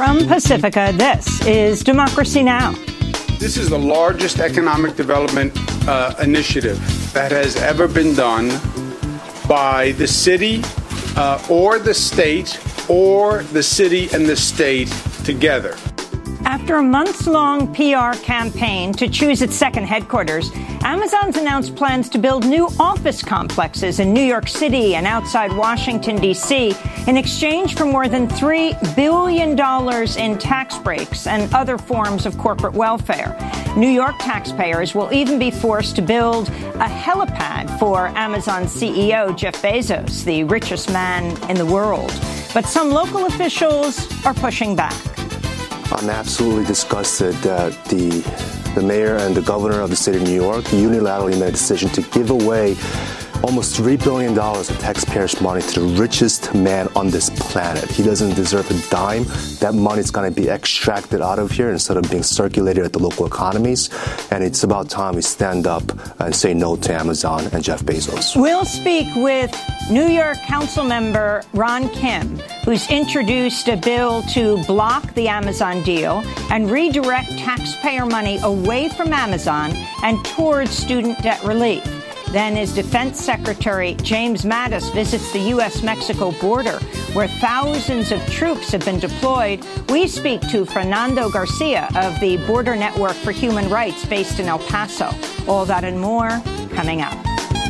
From Pacifica, this is Democracy Now! This is the largest economic development initiative that has ever been done by the city or the state or the city and the state together. After a months-long PR campaign to choose its second headquarters, Amazon's announced plans to build new office complexes in New York City and outside Washington, D.C., in exchange for more than $3 billion in tax breaks and other forms of corporate welfare. New York taxpayers will even be forced to build a helipad for Amazon CEO Jeff Bezos, the richest man in the world. But some local officials are pushing back. I'm absolutely disgusted that the mayor and the governor of the state of New York unilaterally made a decision to give away almost $3 billion of taxpayers' money to the richest man on this planet. He doesn't deserve a dime. That money's going to be extracted out of here instead of being circulated at the local economies. And it's about time we stand up and say no to Amazon and Jeff Bezos. We'll speak with New York Council member Ron Kim, who's introduced a bill to block the Amazon deal and redirect taxpayer money away from Amazon and towards student debt relief. Then, as Defense Secretary James Mattis visits the U.S.-Mexico border, where thousands of troops have been deployed, we speak to Fernando Garcia of the Border Network for Human Rights based in El Paso. All that and more coming up.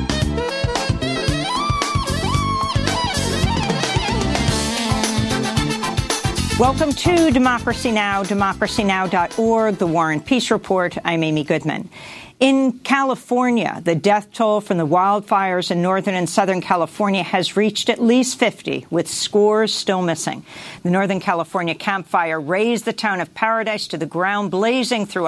Welcome to Democracy Now!, democracynow.org, The War and Peace Report. I'm Amy Goodman. In California, the death toll from the wildfires in northern and southern California has reached at least 50, with scores still missing. The Northern California Camp Fire razed the town of Paradise to the ground, blazing through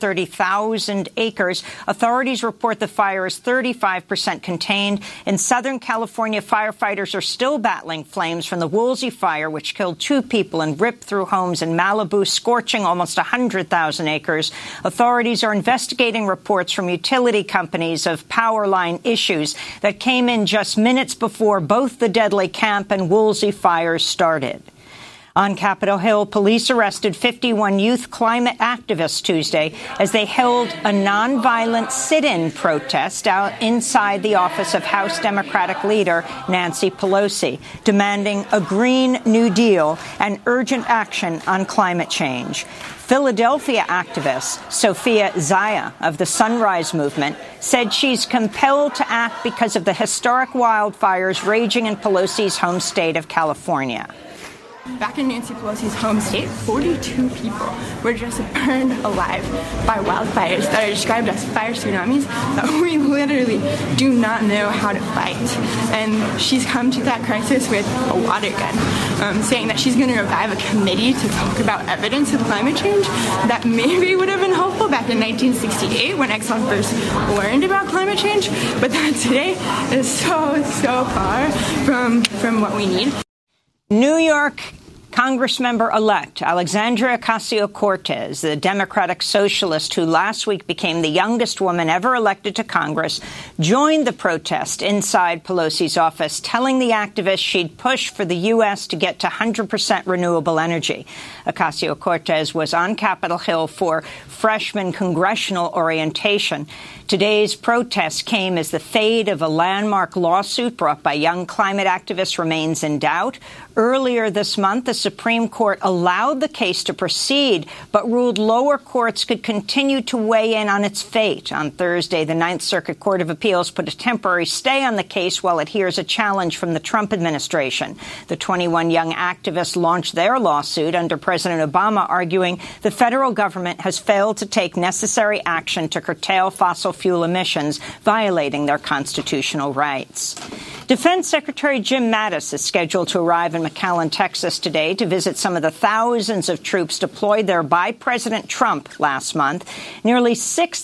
130,000 acres. Authorities report the fire is 35% contained. In Southern California, firefighters are still battling flames from the Woolsey Fire, which killed 2 people and ripped through homes in Malibu, scorching almost 100,000 acres. Authorities are investigating reports from utility companies of power line issues that came in just minutes before both the deadly Camp and Woolsey fires started. On Capitol Hill, police arrested 51 youth climate activists Tuesday as they held a nonviolent sit-in protest out inside the office of House Democratic leader Nancy Pelosi, demanding a Green New Deal and urgent action on climate change. Philadelphia activist Sophia Zaya of the Sunrise Movement said she's compelled to act because of the historic wildfires raging in Pelosi's home state of California. Back in Nancy Pelosi's home state, 42 people were just burned alive by wildfires that are described as fire tsunamis that we literally do not know how to fight. And she's come to that crisis with a water gun, saying that she's going to revive a committee to talk about evidence of climate change that maybe would have been helpful back in 1968 when Exxon first learned about climate change, but that today is so far from what we need. New York Congressmember-elect Alexandria Ocasio-Cortez, the Democratic socialist who last week became the youngest woman ever elected to Congress, joined the protest inside Pelosi's office, telling the activists she'd push for the U.S. to get to 100% renewable energy. Ocasio-Cortez was on Capitol Hill for freshman congressional orientation. Today's protest came as the fate of a landmark lawsuit brought by young climate activists remains in doubt. Earlier this month, the Supreme Court allowed the case to proceed, but ruled lower courts could continue to weigh in on its fate. On Thursday, the Ninth Circuit Court of Appeals put a temporary stay on the case while it hears a challenge from the Trump administration. The 21 young activists launched their lawsuit under President Obama, arguing the federal government has failed to take necessary action to curtail fossil fuel emissions, violating their constitutional rights. Defense Secretary Jim Mattis is scheduled to arrive in McAllen, Texas today to visit some of the thousands of troops deployed there by President Trump last month. Nearly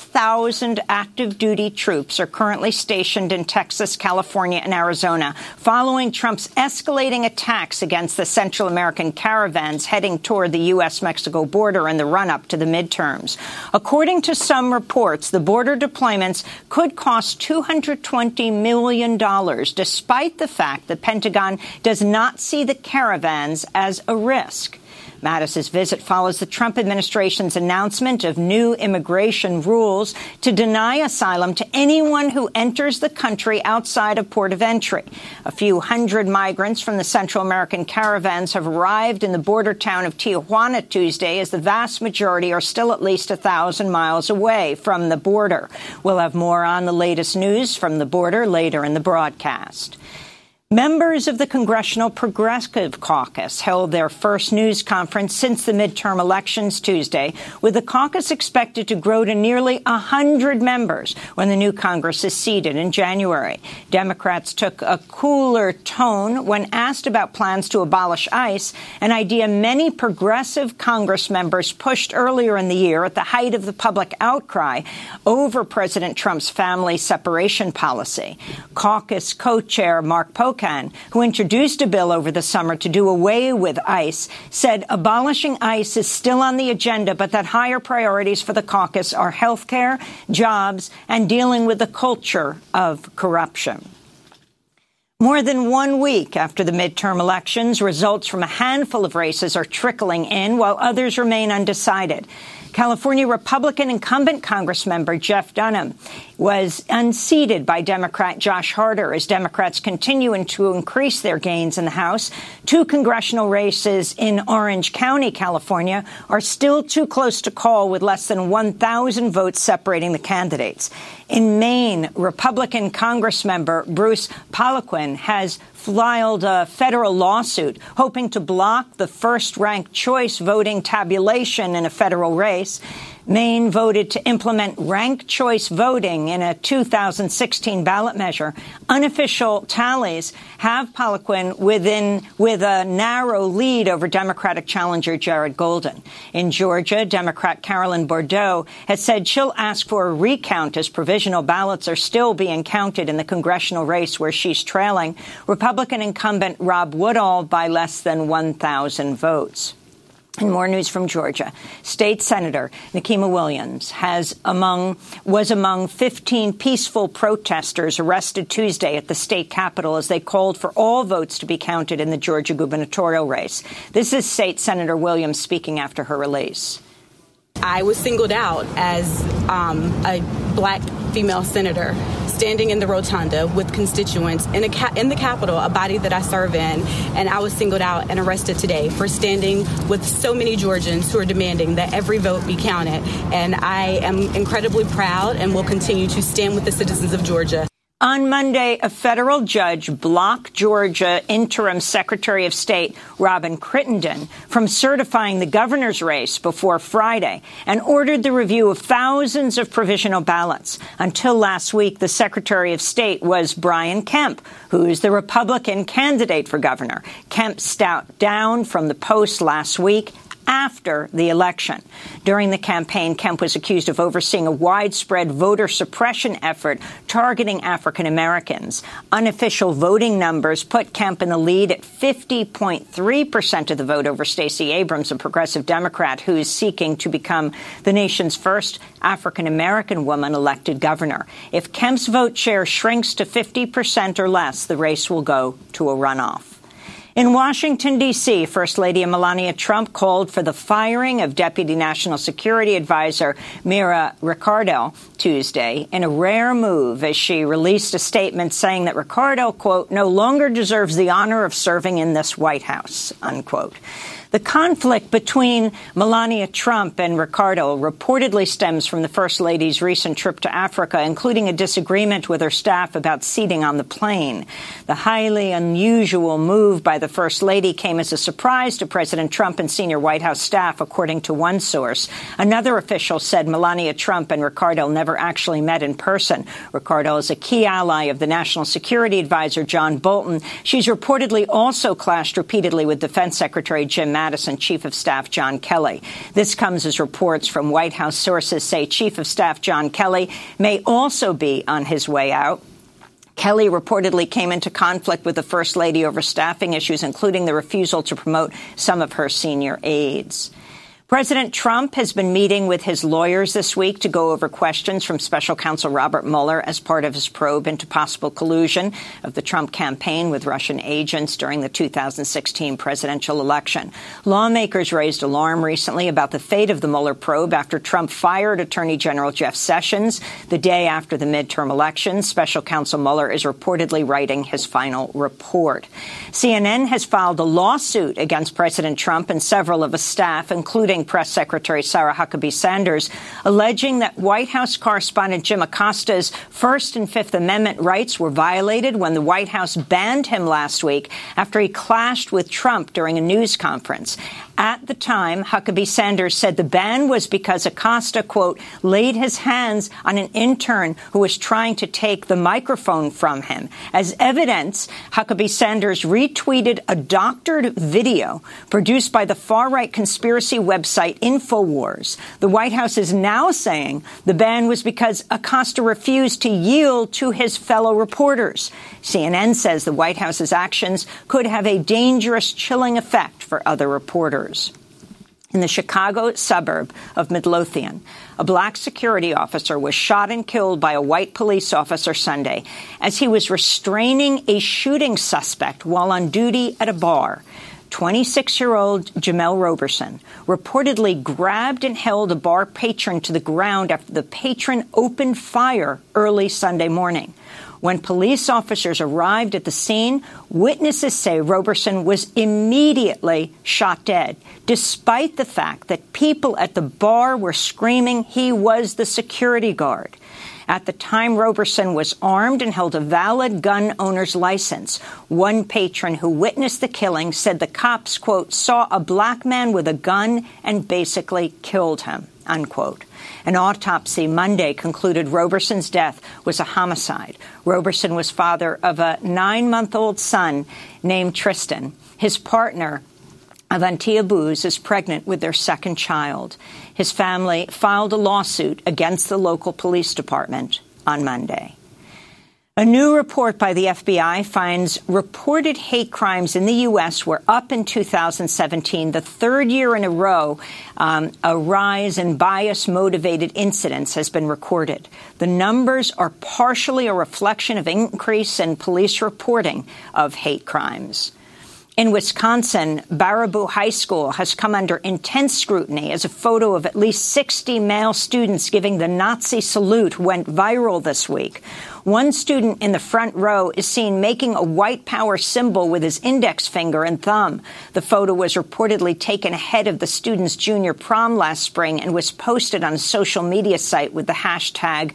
6,000 active duty troops are currently stationed in Texas, California, and Arizona, following Trump's escalating attacks against the Central American caravans heading toward the U.S.-Mexico border in the run-up to the midterms. According to some reports, the border deployments could cost $220 million, despite the fact the Pentagon does not see the caravans as a risk. Mattis's visit follows the Trump administration's announcement of new immigration rules to deny asylum to anyone who enters the country outside of port of entry. A few hundred migrants from the Central American caravans have arrived in the border town of Tijuana Tuesday, as the vast majority are still at least 1,000 miles away from the border. We'll have more on the latest news from the border later in the broadcast. Members of the Congressional Progressive Caucus held their first news conference since the midterm elections Tuesday, with the caucus expected to grow to nearly 100 members when the new Congress is seated in January. Democrats took a cooler tone when asked about plans to abolish ICE, an idea many progressive Congress members pushed earlier in the year at the height of the public outcry over President Trump's family separation policy. Caucus co-chair Mark Pocan, who introduced a bill over the summer to do away with ICE, said abolishing ICE is still on the agenda, but that higher priorities for the caucus are health care, jobs, and dealing with the culture of corruption. More than 1 week after the midterm elections, results from a handful of races are trickling in, while others remain undecided. California Republican incumbent Congressmember Jeff Dunham was unseated by Democrat Josh Harder as Democrats continue to increase their gains in the House. 2 congressional races in Orange County, California, are still too close to call, with less than 1,000 votes separating the candidates. In Maine, Republican Congressmember Bruce Poliquin has filed a federal lawsuit hoping to block the first-ranked choice voting tabulation in a federal race. Maine voted to implement ranked choice voting in a 2016 ballot measure. Unofficial tallies have Poliquin with a narrow lead over Democratic challenger Jared Golden. In Georgia, Democrat Carolyn Bourdeaux has said she'll ask for a recount as provisional ballots are still being counted in the congressional race where she's trailing Republican incumbent Rob Woodall by less than 1,000 votes. And more news from Georgia. State Senator Nikema Williams was among 15 peaceful protesters arrested Tuesday at the state capitol as they called for all votes to be counted in the Georgia gubernatorial race. This is State Senator Williams speaking after her release. I was singled out as a black female senator standing in the rotunda with constituents in the Capitol, a body that I serve in, and I was singled out and arrested today for standing with so many Georgians who are demanding that every vote be counted. And I am incredibly proud and will continue to stand with the citizens of Georgia. On Monday, a federal judge blocked Georgia interim Secretary of State Robin Crittenden from certifying the governor's race before Friday and ordered the review of thousands of provisional ballots. Until last week, the Secretary of State was Brian Kemp, who's the Republican candidate for governor. Kemp stepped down from the post last week after the election. During the campaign, Kemp was accused of overseeing a widespread voter suppression effort targeting African Americans. Unofficial voting numbers put Kemp in the lead at 50.3% of the vote over Stacey Abrams, a progressive Democrat who is seeking to become the nation's first African American woman elected governor. If Kemp's vote share shrinks to 50% or less, the race will go to a runoff. In Washington, D.C., First Lady Melania Trump called for the firing of Deputy National Security Advisor Mira Ricardel Tuesday in a rare move as she released a statement saying that Ricardel, quote, no longer deserves the honor of serving in this White House, unquote. The conflict between Melania Trump and Ricardel reportedly stems from the First Lady's recent trip to Africa, including a disagreement with her staff about seating on the plane. The highly unusual move by the First Lady came as a surprise to President Trump and senior White House staff, according to one source. Another official said Melania Trump and Ricardel never actually met in person. Ricardel is a key ally of the National Security Advisor John Bolton. She's reportedly also clashed repeatedly with Defense Secretary Jim Mattis and Chief of Staff John Kelly. This comes as reports from White House sources say Chief of Staff John Kelly may also be on his way out. Kelly reportedly came into conflict with the First Lady over staffing issues, including the refusal to promote some of her senior aides. President Trump has been meeting with his lawyers this week to go over questions from special counsel Robert Mueller as part of his probe into possible collusion of the Trump campaign with Russian agents during the 2016 presidential election. Lawmakers raised alarm recently about the fate of the Mueller probe after Trump fired Attorney General Jeff Sessions the day after the midterm elections. Special counsel Mueller is reportedly writing his final report. CNN has filed a lawsuit against President Trump and several of his staff, including Press Secretary Sarah Huckabee Sanders, alleging that White House correspondent Jim Acosta's First and Fifth Amendment rights were violated when the White House banned him last week after he clashed with Trump during a news conference. At the time, Huckabee Sanders said the ban was because Acosta, quote, laid his hands on an intern who was trying to take the microphone from him. As evidence, Huckabee Sanders retweeted a doctored video produced by the far-right conspiracy website InfoWars. The White House is now saying the ban was because Acosta refused to yield to his fellow reporters. CNN says the White House's actions could have a dangerous, chilling effect for other reporters. In the Chicago suburb of Midlothian, a black security officer was shot and killed by a white police officer Sunday as he was restraining a shooting suspect while on duty at a bar. 26-year-old Jamel Roberson reportedly grabbed and held a bar patron to the ground after the patron opened fire early Sunday morning. When police officers arrived at the scene, witnesses say Roberson was immediately shot dead, despite the fact that people at the bar were screaming he was the security guard. At the time, Roberson was armed and held a valid gun owner's license. One patron who witnessed the killing said the cops, quote, saw a black man with a gun and basically killed him, unquote. An autopsy Monday concluded Roberson's death was a homicide. Roberson was father of a 9-month-old son named Tristan. His partner, Avantia Booz, is pregnant with their second child. His family filed a lawsuit against the local police department on Monday. A new report by the FBI finds reported hate crimes in the U.S. were up in 2017, the third year in a row a rise in bias-motivated incidents has been recorded. The numbers are partially a reflection of increase in police reporting of hate crimes. In Wisconsin, Baraboo High School has come under intense scrutiny as a photo of at least 60 male students giving the Nazi salute went viral this week. One student in the front row is seen making a white power symbol with his index finger and thumb. The photo was reportedly taken ahead of the student's junior prom last spring and was posted on a social media site with the hashtag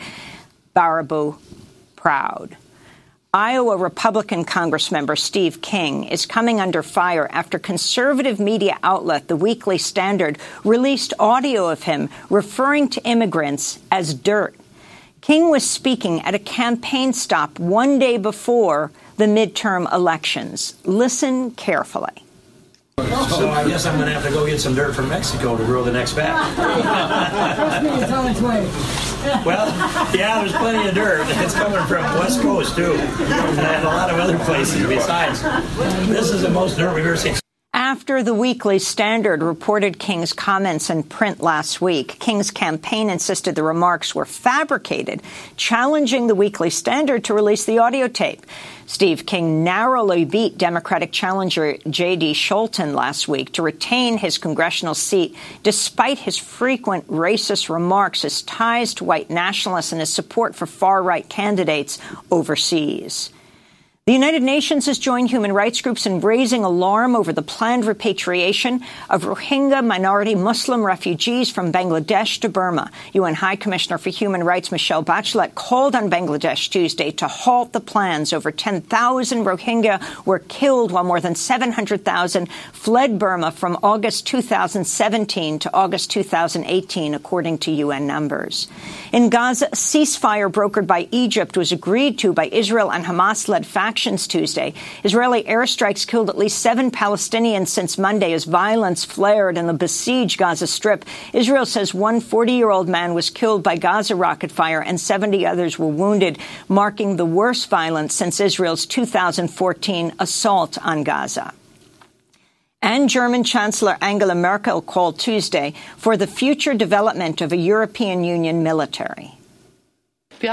#BarabooProud. Iowa Republican Congressmember Steve King is coming under fire after conservative media outlet The Weekly Standard released audio of him referring to immigrants as dirt. King was speaking at a campaign stop one day before the midterm elections. Listen carefully. So I guess I'm going to have to go get some dirt from Mexico to grow the next batch. Trust me, it's on its way. Well, yeah, there's plenty of dirt. It's coming from West Coast, too, and a lot of other places besides. This is the most dirt we've ever seen. After the Weekly Standard reported King's comments in print last week, King's campaign insisted the remarks were fabricated, challenging the Weekly Standard to release the audio tape. Steve King narrowly beat Democratic challenger J.D. Scholten last week to retain his congressional seat, despite his frequent racist remarks, his ties to white nationalists, and his support for far-right candidates overseas. The United Nations has joined human rights groups in raising alarm over the planned repatriation of Rohingya minority Muslim refugees from Bangladesh to Burma. UN High Commissioner for Human Rights Michelle Bachelet called on Bangladesh Tuesday to halt the plans. Over 10,000 Rohingya were killed while more than 700,000 fled Burma from August 2017 to August 2018, according to UN numbers. In Gaza, a ceasefire brokered by Egypt was agreed to by Israel and Hamas-led factions Tuesday. Israeli airstrikes killed at least 7 Palestinians since Monday as violence flared in the besieged Gaza Strip. Israel says one 40-year-old man was killed by Gaza rocket fire and 70 others were wounded, marking the worst violence since Israel's 2014 assault on Gaza. And German Chancellor Angela Merkel called Tuesday for the future development of a European Union military. We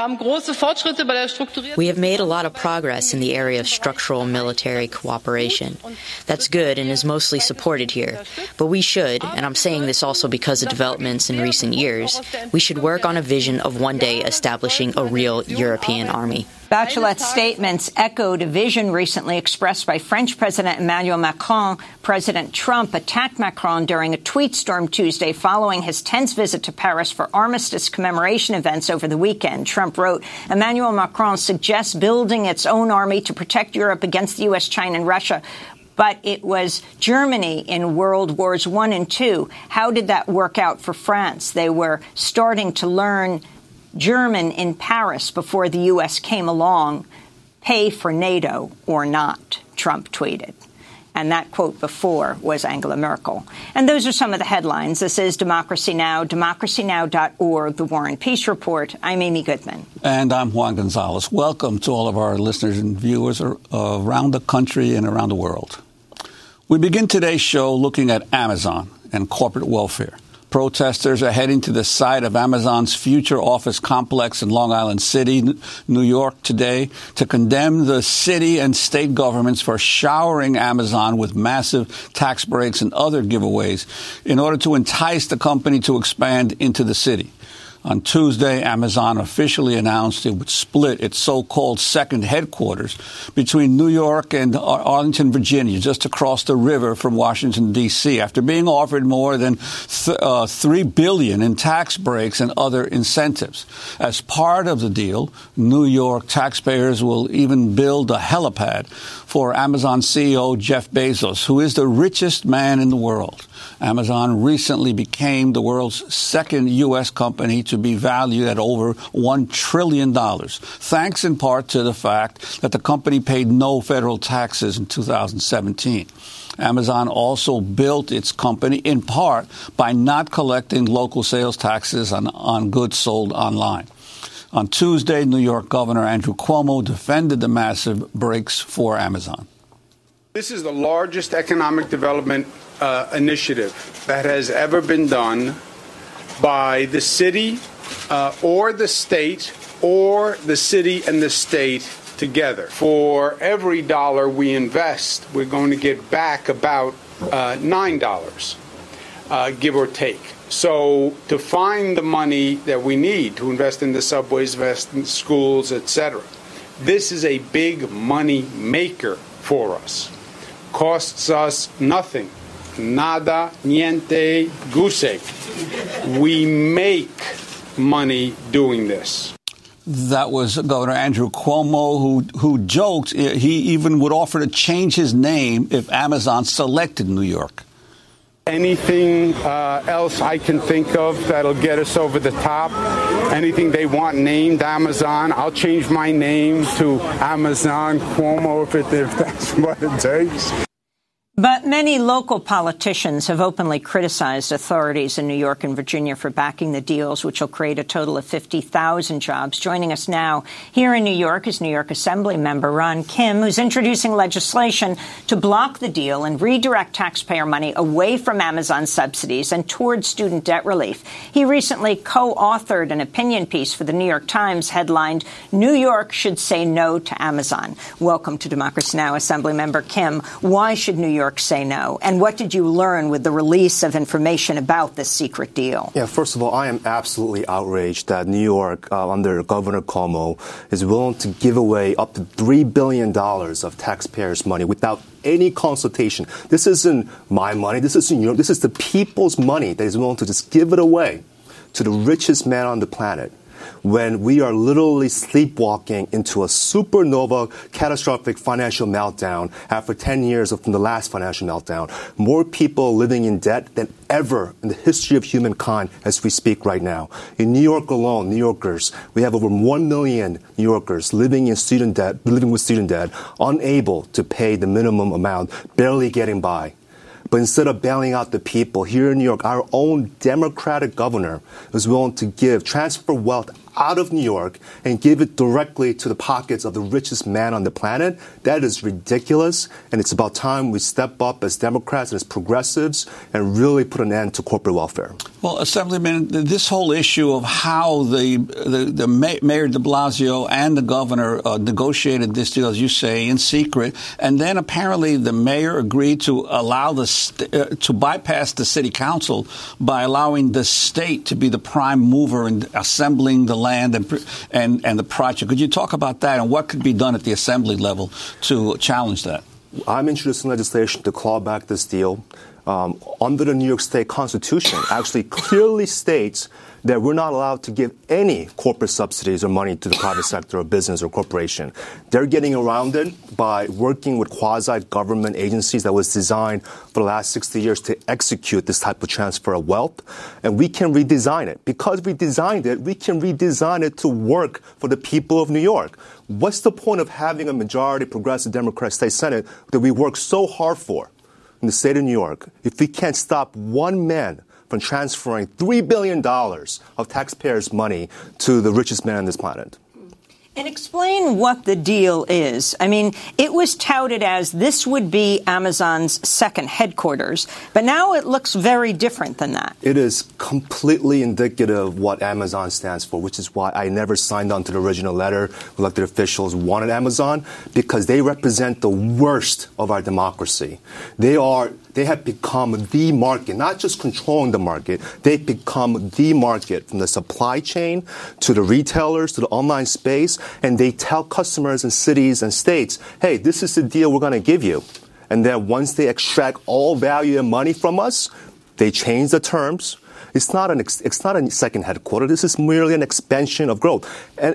have made a lot of progress in the area of structural military cooperation. That's good and is mostly supported here. But we should, and I'm saying this also because of developments in recent years, we should work on a vision of one day establishing a real European army. Bachelet's statements echoed a vision recently expressed by French President Emmanuel Macron. President Trump attacked Macron during a tweet storm Tuesday following his tense visit to Paris for armistice commemoration events over the weekend. Trump wrote, Emmanuel Macron suggests building its own army to protect Europe against the U.S., China, and Russia. But it was Germany in World Wars I and II. How did that work out for France? They were starting to learn German in Paris before the U.S. came along. Pay for NATO or not, Trump tweeted. And that quote before was Angela Merkel. And those are some of the headlines. This is Democracy Now!, democracynow.org, The War and Peace Report. I'm Amy Goodman. And I'm Juan Gonzalez. Welcome to all of our listeners and viewers around the country and around the world. We begin today's show looking at Amazon and corporate welfare. Protesters are heading to the site of Amazon's future office complex in Long Island City, New York, today to condemn the city and state governments for showering Amazon with massive tax breaks and other giveaways in order to entice the company to expand into the city. On Tuesday, Amazon officially announced it would split its so-called second headquarters between New York and Arlington, Virginia, just across the river from Washington, D.C., after being offered more than $3 billion in tax breaks and other incentives. As part of the deal, New York taxpayers will even build a helipad for Amazon CEO Jeff Bezos, who is the richest man in the world. Amazon recently became the world's second U.S. company to be valued at over $1 trillion, thanks in part to the fact that the company paid no federal taxes in 2017. Amazon also built its company in part by not collecting local sales taxes on goods sold online. On Tuesday, New York Governor Andrew Cuomo defended the massive breaks for Amazon. This is the largest economic development initiative that has ever been done by the city or the state or the city and the state together. For every dollar we invest, we're going to get back about $9, give or take. So to find the money that we need to invest in the subways, invest in schools, etc., this is a big money maker for us. Costs us nothing. Nada, niente, goose. We make money doing this. That was Governor Andrew Cuomo, who joked he even would offer to change his name if Amazon selected New York. Anything else I can think of that'll get us over the top, anything they want named Amazon, I'll change my name to Amazon Cuomo if that's what it takes. But many local politicians have openly criticized authorities in New York and Virginia for backing the deals, which will create a total of 50,000 jobs. Joining us now here in New York is New York Assembly member Ron Kim, who's introducing legislation to block the deal and redirect taxpayer money away from Amazon subsidies and towards student debt relief. He recently co-authored an opinion piece for the New York Times headlined, New York Should Say No to Amazon. Welcome to Democracy Now! Assembly member Kim. Why should New York say no? And what did you learn with the release of information about this secret deal? Yeah, first of all, I am absolutely outraged that New York, under Governor Cuomo, is willing to give away up to $3 billion of taxpayers' money without any consultation. This isn't my money. This isn't your. This is the people's money that is willing to just give it away to the richest man on the planet, when we are literally sleepwalking into a supernova catastrophic financial meltdown after 10 years from the last financial meltdown. More people living in debt than ever in the history of humankind as we speak right now. In New York alone, New Yorkers, we have over 1 million New Yorkers living with student debt, unable to pay the minimum amount, barely getting by. But instead of bailing out the people here in New York, our own Democratic governor is willing to transfer wealth out of New York and give it directly to the pockets of the richest man on the planet, that is ridiculous. And it's about time we step up as Democrats and as progressives and really put an end to corporate welfare. Well, Assemblyman, this whole issue of how the Mayor de Blasio and the governor negotiated this deal, as you say, in secret, and then apparently the mayor agreed to allow to bypass the city council by allowing the state to be the prime mover in assembling the land and the project. Could you talk about that and what could be done at the assembly level to challenge that? I'm introducing legislation to claw back this deal. Under the New York State Constitution, actually clearly states that we're not allowed to give any corporate subsidies or money to the private sector or business or corporation. They're getting around it by working with quasi-government agencies that was designed for the last 60 years to execute this type of transfer of wealth. And we can redesign it. Because we designed it, we can redesign it to work for the people of New York. What's the point of having a majority progressive Democrat state Senate that we work so hard for in the state of New York if we can't stop one man from transferring $3 billion of taxpayers' money to the richest man on this planet? And explain what the deal is. I mean, it was touted as this would be Amazon's second headquarters, but now it looks very different than that. It is completely indicative of what Amazon stands for, which is why I never signed on to the original letter. Elected officials wanted Amazon because they represent the worst of our democracy. They have become the market, not just controlling the market. They've become the market from the supply chain to the retailers to the online space. And they tell customers in cities and states, hey, this is the deal we're going to give you. And then once they extract all value and money from us, they change the terms. It's not a second headquarters. This is merely an expansion of growth. And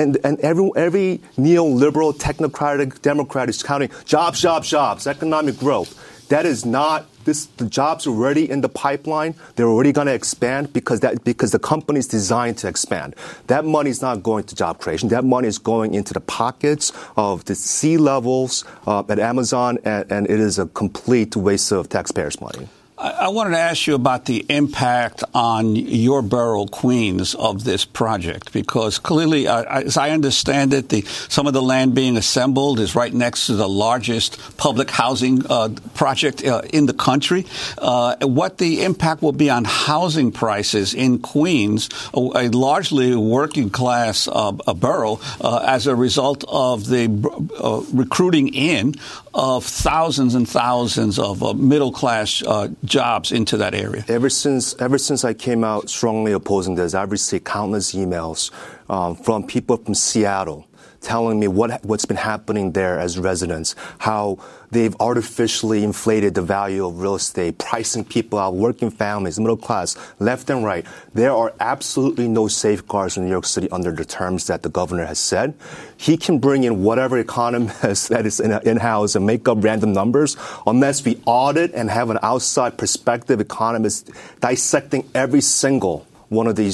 every neoliberal, technocratic Democrat is counting jobs, economic growth. That is not this. The jobs are already in the pipeline. They're already going to expand because the company is designed to expand. That money is not going to job creation. That money is going into the pockets of the C-levels at Amazon, and it is a complete waste of taxpayers' money. I wanted to ask you about the impact on your borough, Queens, of this project, because clearly, as I understand it, some of the land being assembled is right next to the largest public housing project in the country. What the impact will be on housing prices in Queens, a largely working class borough, as a result of the recruiting in of thousands and thousands of middle class jobs into that area. Ever since I came out strongly opposing this, I've received countless emails from people from Seattle telling me what's been happening there as residents, how they've artificially inflated the value of real estate, pricing people out, working families, middle class, left and right. There are absolutely no safeguards in New York City under the terms that the governor has said. He can bring in whatever economist that is in-house and make up random numbers. Unless we audit and have an outside perspective economist dissecting every single one of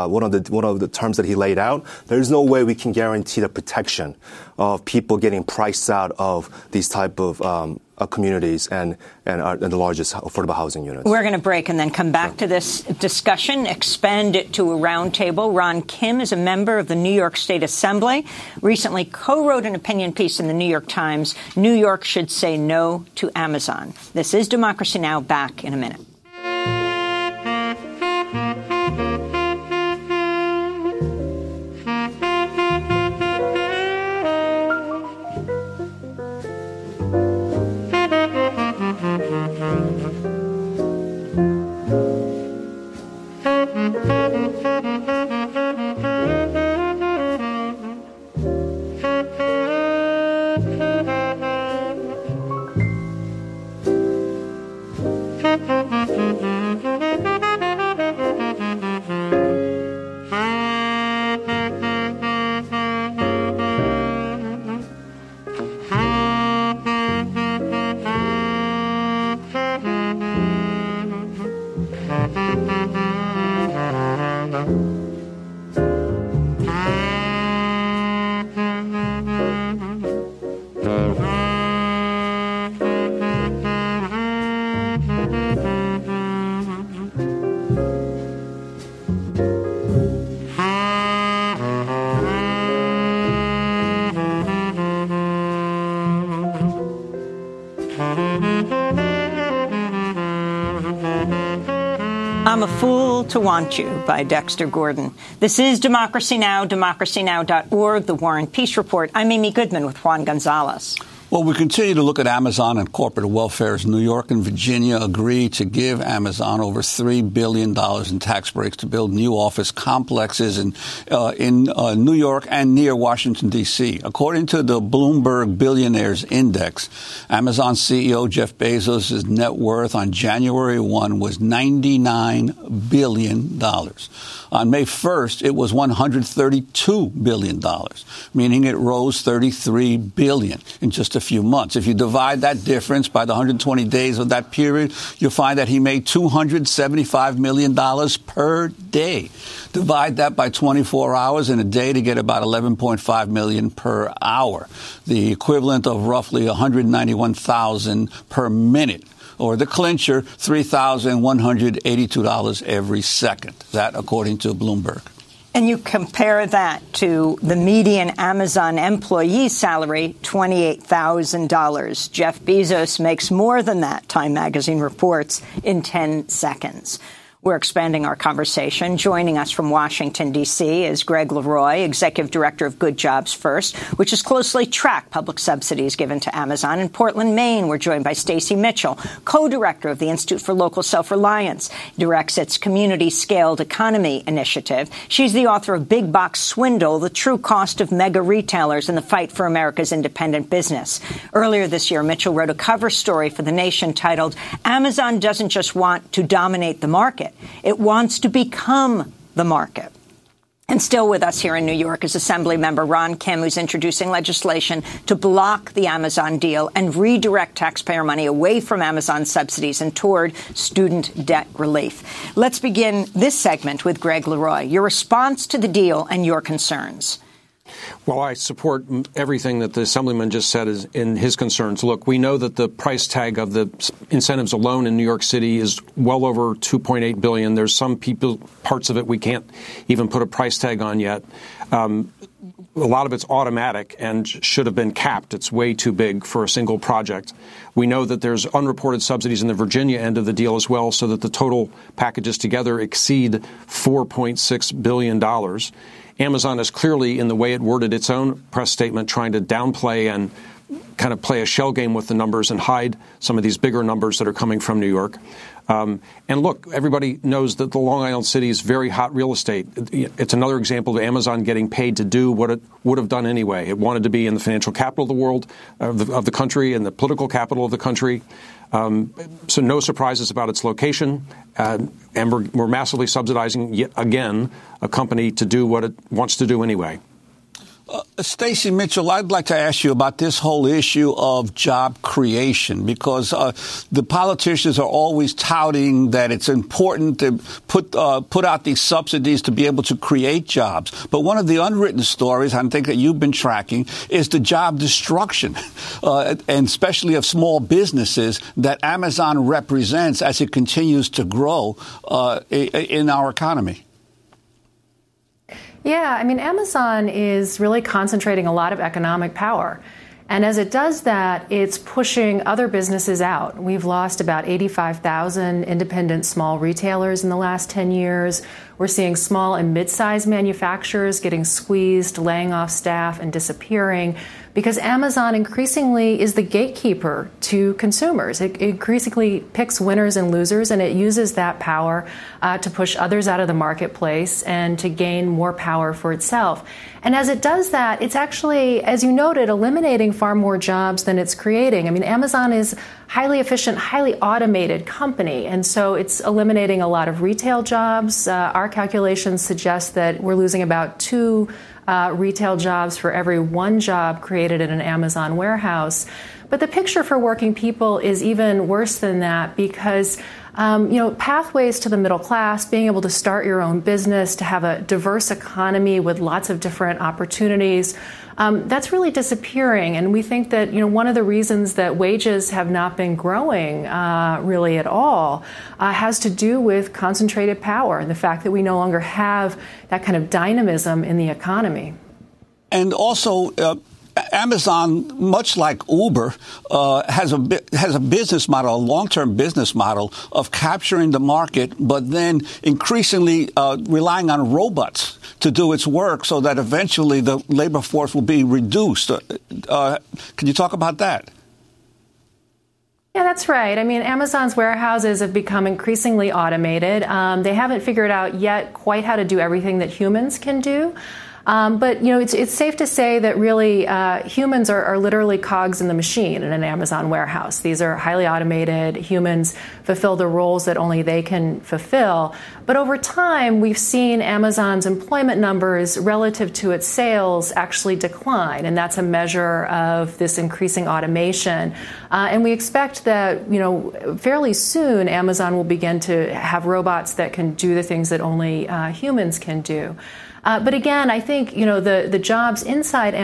the terms that he laid out, there's no way we can guarantee the protection of people getting priced out of these type of communities and the largest affordable housing units. We're going to break and then come back to this discussion, expand it to a roundtable. Ron Kim is a member of the New York State Assembly, recently co-wrote an opinion piece in the New York Times, New York should say no to Amazon. This is Democracy Now!, back in a minute. Fool to Want You by Dexter Gordon. This is Democracy Now!, democracynow.org, The War and Peace Report. I'm Amy Goodman with Juan Gonzalez. Well, we continue to look at Amazon and corporate welfare as New York and Virginia agree to give Amazon over $3 billion in tax breaks to build new office complexes in New York and near Washington, D.C. According to the Bloomberg Billionaires Index, Amazon CEO Jeff Bezos' net worth on January 1 was $99 billion. On May 1st, it was $132 billion, meaning it rose $33 billion in just a few months. If you divide that difference by the 120 days of that period, you'll find that he made $275 million per day. Divide that by 24 hours in a day to get about $11.5 million per hour, the equivalent of roughly $191,000 per minute. Or the clincher, $3,182 every second. That, according to Bloomberg. And you compare that to the median Amazon employee salary, $28,000. Jeff Bezos makes more than that, Time Magazine reports, in 10 seconds. We're expanding our conversation. Joining us from Washington, D.C. is Greg Leroy, Executive Director of Good Jobs First, which has closely tracked public subsidies given to Amazon. In Portland, Maine, we're joined by Stacey Mitchell, co-director of the Institute for Local Self-Reliance, directs its Community Scaled Economy initiative. She's the author of Big Box Swindle, The True Cost of Mega Retailers and the Fight for America's Independent Business. Earlier this year, Mitchell wrote a cover story for The Nation titled, Amazon Doesn't Just Want to Dominate the Market. It wants to become the market. And still with us here in New York is Assemblymember Ron Kim, who's introducing legislation to block the Amazon deal and redirect taxpayer money away from Amazon subsidies and toward student debt relief. Let's begin this segment with Greg Leroy. Your response to the deal and your concerns. Well, I support everything that the Assemblyman just said in his concerns. Look, we know that the price tag of the incentives alone in New York City is well over $2.8 billion. There's some parts of it we can't even put a price tag on yet. A lot of it's automatic and should have been capped. It's way too big for a single project. We know that there's unreported subsidies in the Virginia end of the deal as well, so that the total packages together exceed $4.6 billion. Amazon is clearly, in the way it worded its own press statement, trying to downplay and kind of play a shell game with the numbers and hide some of these bigger numbers that are coming from New York. And look, everybody knows that the Long Island City is very hot real estate. It's another example of Amazon getting paid to do what it would have done anyway. It wanted to be in the financial capital of the world, of the country, and the political capital of the country. So no surprises about its location. And we're massively subsidizing, yet again, a company to do what it wants to do anyway. Stacey Mitchell, I'd like to ask you about this whole issue of job creation, because the politicians are always touting that it's important to put out these subsidies to be able to create jobs. But one of the unwritten stories, I think that you've been tracking, is the job destruction, and especially of small businesses that Amazon represents as it continues to grow in our economy. Yeah, I mean, Amazon is really concentrating a lot of economic power. And as it does that, it's pushing other businesses out. We've lost about 85,000 independent small retailers in the last 10 years. We're seeing small and mid-sized manufacturers getting squeezed, laying off staff, and disappearing because Amazon increasingly is the gatekeeper to consumers. It increasingly picks winners and losers, and it uses that power to push others out of the marketplace and to gain more power for itself. And as it does that, it's actually, as you noted, eliminating far more jobs than it's creating. I mean, Amazon is a highly efficient, highly automated company, and so it's eliminating a lot of retail jobs. Our calculations suggest that we're losing about 2 retail jobs for every 1 job created in an Amazon warehouse. But the picture for working people is even worse than that because pathways to the middle class, being able to start your own business, to have a diverse economy with lots of different opportunities, that's really disappearing. And we think that, one of the reasons that wages have not been growing really at all has to do with concentrated power and the fact that we no longer have that kind of dynamism in the economy. And also, Amazon, much like Uber, has a business model, a long-term business model of capturing the market, but then increasingly relying on robots to do its work so that eventually the labor force will be reduced. Can you talk about that? Yeah, that's right. I mean, Amazon's warehouses have become increasingly automated. They haven't figured out yet quite how to do everything that humans can do. But, you know, it's safe to say that really humans are literally cogs in the machine in an Amazon warehouse. These are highly automated. Humans fulfill the roles that only they can fulfill. But over time, we've seen Amazon's employment numbers relative to its sales actually decline. And that's a measure of this increasing automation. And we expect that, you know, fairly soon, Amazon will begin to have robots that can do the things that only humans can do. But again, I think, you know, the jobs inside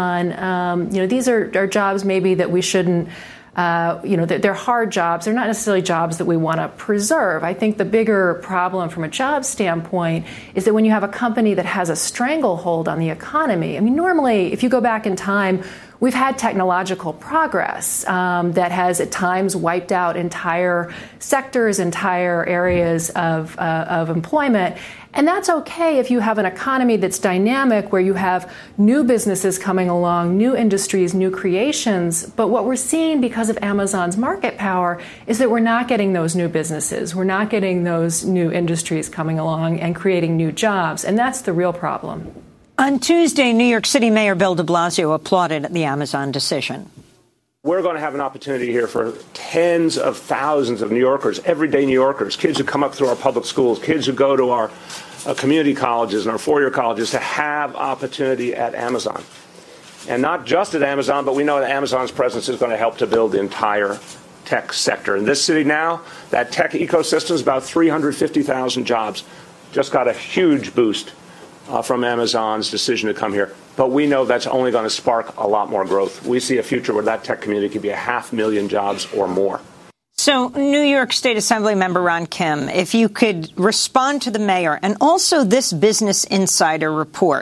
Amazon, you know, these are jobs maybe that we shouldn't, you know, they're hard jobs. They're not necessarily jobs that we want to preserve. I think the bigger problem from a job standpoint is that when you have a company that has a stranglehold on the economy, I mean, normally, if you go back in time, we've had technological progress that has at times wiped out entire sectors, entire areas of employment. And that's okay if you have an economy that's dynamic, where you have new businesses coming along, new industries, new creations. But what we're seeing because of Amazon's market power is that we're not getting those new businesses. We're not getting those new industries coming along and creating new jobs. And that's the real problem. On Tuesday, New York City Mayor Bill de Blasio applauded the Amazon decision. We're going to have an opportunity here for tens of thousands of New Yorkers, everyday New Yorkers, kids who come up through our public schools, kids who go to our community colleges and our four-year colleges, to have opportunity at Amazon. And not just at Amazon, but we know that Amazon's presence is going to help to build the entire tech sector. In this city now, that tech ecosystem is about 350,000 jobs. Just got a huge boost from Amazon's decision to come here. But we know that's only going to spark a lot more growth. We see a future where that tech community could be 500,000 jobs or more. So, New York State Assembly Member Ron Kim, if you could respond to the mayor and also this Business Insider report.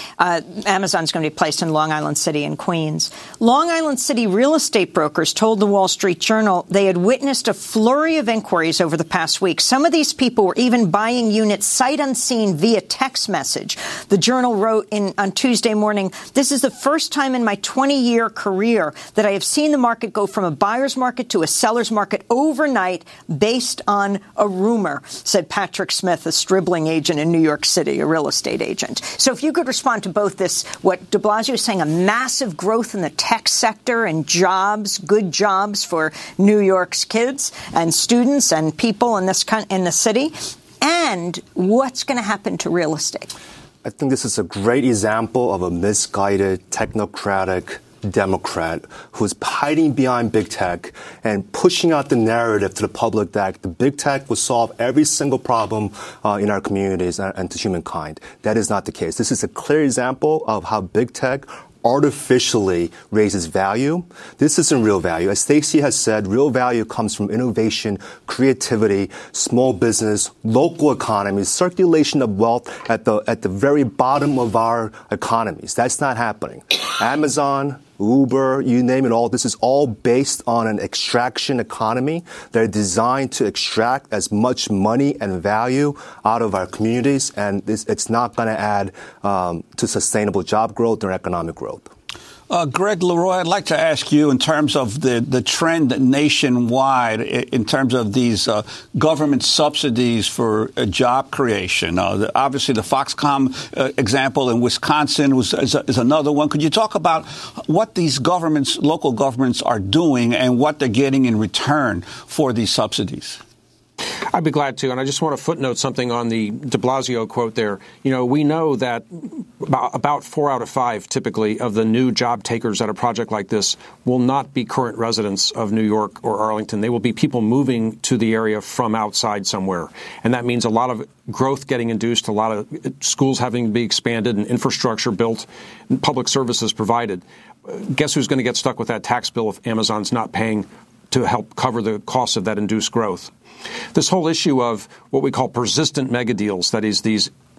Amazon's going to be placed in Long Island City and Queens. Long Island City real estate brokers told the Wall Street Journal they had witnessed a flurry of inquiries over the past week. Some of these people were even buying units sight unseen via text message. The Journal wrote on Tuesday morning, "This is the first time in my 20-year career that I have seen the market go from a buyer's market to a seller's market overnight based on a rumor," said Patrick Smith, a Stribling agent in New York City, a real estate agent. So if you could respond to both this, what de Blasio is saying, a massive growth in the tech sector and jobs, good jobs for New York's kids and students and people in the city, and what's going to happen to real estate. I think this is a great example of a misguided, technocratic Democrat who's hiding behind big tech and pushing out the narrative to the public that the big tech will solve every single problem in our communities and to humankind. That is not the case. This is a clear example of how big tech artificially raises value. This isn't real value. As Stacey has said, real value comes from innovation, creativity, small business, local economies, circulation of wealth at the very bottom of our economies. That's not happening. Amazon, Uber, you name it all, this is all based on an extraction economy. They're designed to extract as much money and value out of our communities, and it's not going to add to sustainable job growth or economic growth. Greg Leroy, I'd like to ask you in terms of the trend nationwide in terms of these government subsidies for job creation. Obviously, the Foxconn example in Wisconsin is another one. Could you talk about what these governments, local governments, are doing and what they're getting in return for these subsidies? I'd be glad to. And I just want to footnote something on the de Blasio quote there. You know, we know that about 4 out of 5, typically, of the new job takers at a project like this will not be current residents of New York or Arlington. They will be people moving to the area from outside somewhere. And that means a lot of growth getting induced, a lot of schools having to be expanded and infrastructure built and public services provided. Guess who's going to get stuck with that tax bill if Amazon's not paying to help cover the costs of that induced growth? This whole issue of what we call persistent mega deals, that is, these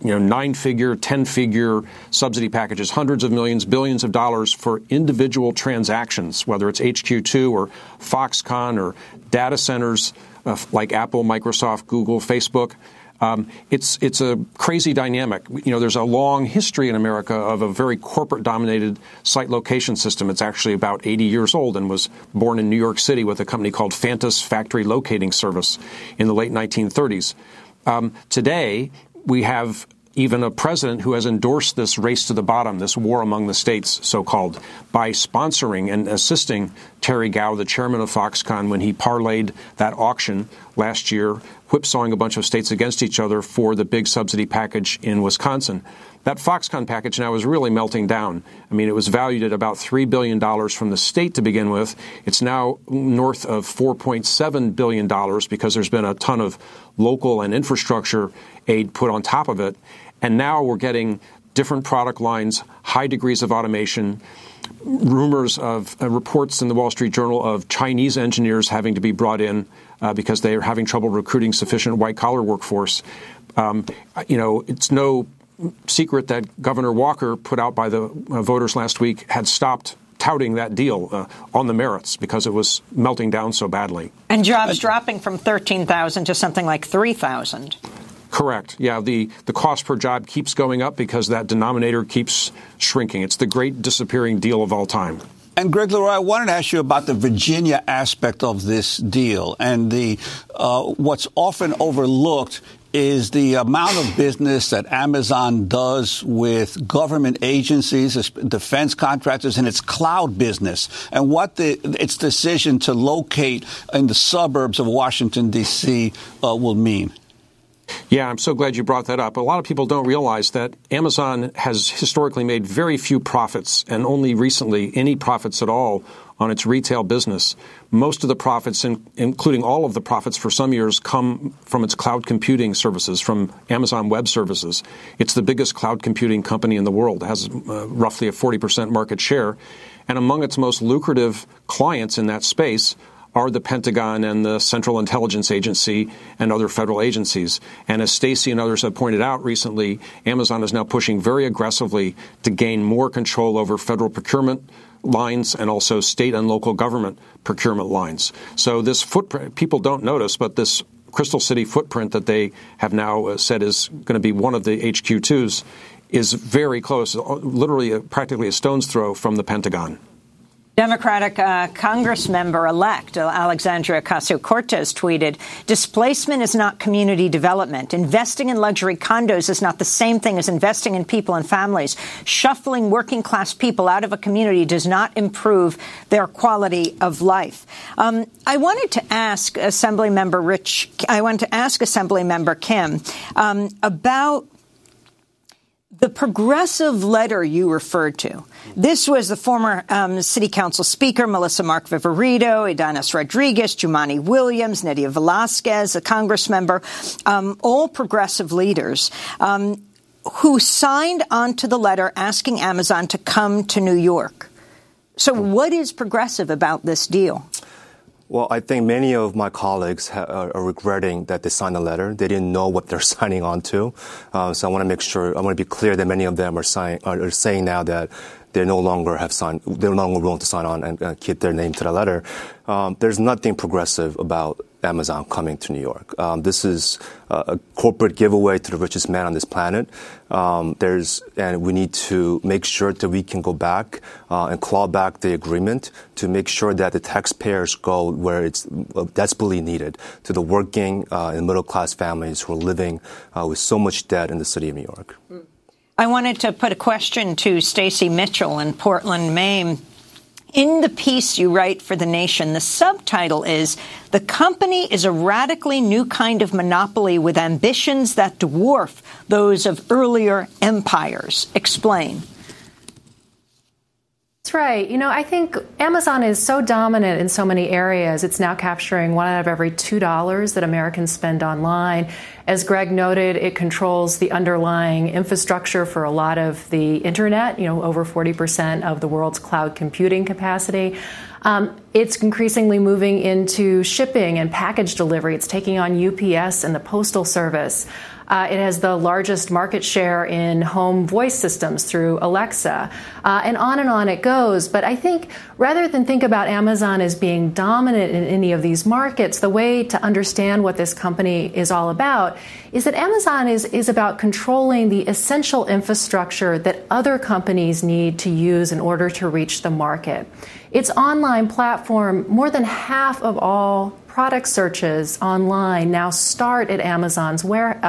9-figure, 10-figure subsidy packages, hundreds of millions, billions of dollars for individual transactions, whether it's HQ2 or Foxconn or data centers like Apple, Microsoft, Google, Facebook. It's a crazy dynamic. There's a long history in America of a very corporate-dominated site location system. It's actually about 80 years old and was born in New York City with a company called Fantas Factory Locating Service in the late 1930s. Today, we have even a president who has endorsed this race to the bottom, this war among the states, so-called, by sponsoring and assisting Terry Gou, the chairman of Foxconn, when he parlayed that auction last year, whipsawing a bunch of states against each other for the big subsidy package in Wisconsin. That Foxconn package now is really melting down. I mean, it was valued at about $3 billion from the state to begin with. It's now north of $4.7 billion because there's been a ton of local and infrastructure aid put on top of it. And now we're getting different product lines, high degrees of automation, rumors of reports in the Wall Street Journal of Chinese engineers having to be brought in because they are having trouble recruiting sufficient white-collar workforce. It's no secret that Governor Walker, put out by the voters last week, had stopped touting that deal on the merits because it was melting down so badly. And jobs dropping from 13,000 to something like 3,000. Correct. Yeah, the cost per job keeps going up because that denominator keeps shrinking. It's the great disappearing deal of all time. And Greg Leroy, I wanted to ask you about the Virginia aspect of this deal. And the what's often overlooked is the amount of business that Amazon does with government agencies, defense contractors, and its cloud business, and what its decision to locate in the suburbs of Washington, D.C. Will mean. Yeah, I'm so glad you brought that up. A lot of people don't realize that Amazon has historically made very few profits, and only recently any profits at all on its retail business. Most of the profits, including all of the profits for some years, come from its cloud computing services, from Amazon Web Services. It's the biggest cloud computing company in the world. It has roughly a 40% market share. And among its most lucrative clients in that space are the Pentagon and the Central Intelligence Agency and other federal agencies. And as Stacy and others have pointed out recently, Amazon is now pushing very aggressively to gain more control over federal procurement lines and also state and local government procurement lines. So this footprint, people don't notice, but this Crystal City footprint that they have now said is going to be one of the HQ2s is very close, literally practically a stone's throw from the Pentagon. Democratic Congress member-elect Alexandria Ocasio-Cortez tweeted, "Displacement is not community development. Investing in luxury condos is not the same thing as investing in people and families. Shuffling working-class people out of a community does not improve their quality of life." I wanted to ask Assemblymember Kim about the progressive letter you referred to. This was the former City Council Speaker, Melissa Mark Viverito, Edanis Rodriguez, Jumaane Williams, Nydia Velasquez, a Congress member, all progressive leaders who signed onto the letter asking Amazon to come to New York. So what is progressive about this deal? Well, I think many of my colleagues are regretting that they signed the letter. They didn't know what they're signing on to. So I want to be clear that many of them are saying now that they're no longer willing to sign on and keep their name to the letter. There's nothing progressive about Amazon coming to New York. This is a corporate giveaway to the richest man on this planet. And we need to make sure that we can go back and claw back the agreement to make sure that the taxpayers go where it's desperately needed, to the working and middle-class families who are living with so much debt in the city of New York. I wanted to put a question to Stacy Mitchell in Portland, Maine. In the piece you write for The Nation, the subtitle is, "The company is a radically new kind of monopoly with ambitions that dwarf those of earlier empires." Explain. That's right. I think Amazon is so dominant in so many areas. It's now capturing 1 out of every $2 that Americans spend online. As Greg noted, it controls the underlying infrastructure for a lot of the internet, over 40% of the world's cloud computing capacity. It's increasingly moving into shipping and package delivery. It's taking on UPS and the Postal Service. It has the largest market share in home voice systems through Alexa, and on it goes. But I think rather than think about Amazon as being dominant in any of these markets, the way to understand what this company is all about is that Amazon is about controlling the essential infrastructure that other companies need to use in order to reach the market. Its online platform, more than half of all product searches online now start at Amazon's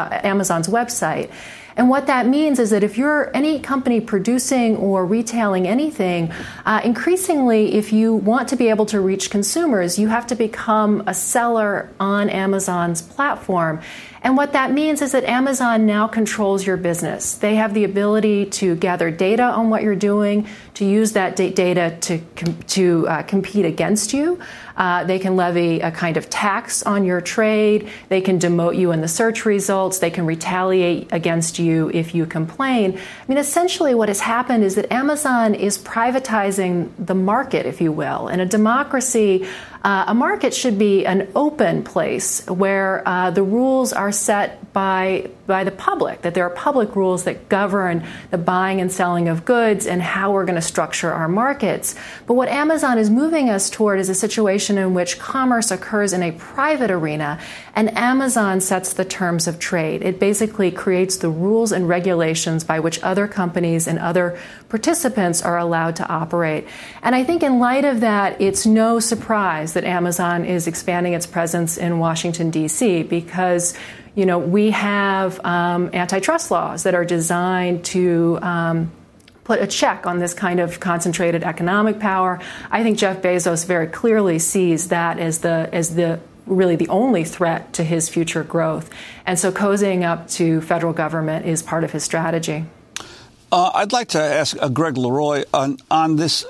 website. And what that means is that if you're any company producing or retailing anything, increasingly, if you want to be able to reach consumers, you have to become a seller on Amazon's platform. And what that means is that Amazon now controls your business. They have the ability to gather data on what you're doing, to use that data to compete against you. They can levy a kind of tax on your trade. They can demote you in the search results. They can retaliate against you if you complain. I mean, essentially what has happened is that Amazon is privatizing the market, if you will. In a democracy, a market should be an open place where the rules are set by the public, that there are public rules that govern the buying and selling of goods and how we're going to structure our markets. But what Amazon is moving us toward is a situation in which commerce occurs in a private arena, and Amazon sets the terms of trade. It basically creates the rules and regulations by which other companies and other participants are allowed to operate. And I think in light of that, it's no surprise that Amazon is expanding its presence in Washington, D.C., because we have antitrust laws that are designed to put a check on this kind of concentrated economic power. I think Jeff Bezos very clearly sees that as really the only threat to his future growth. And so cozying up to federal government is part of his strategy. I'd like to ask Greg Leroy on this.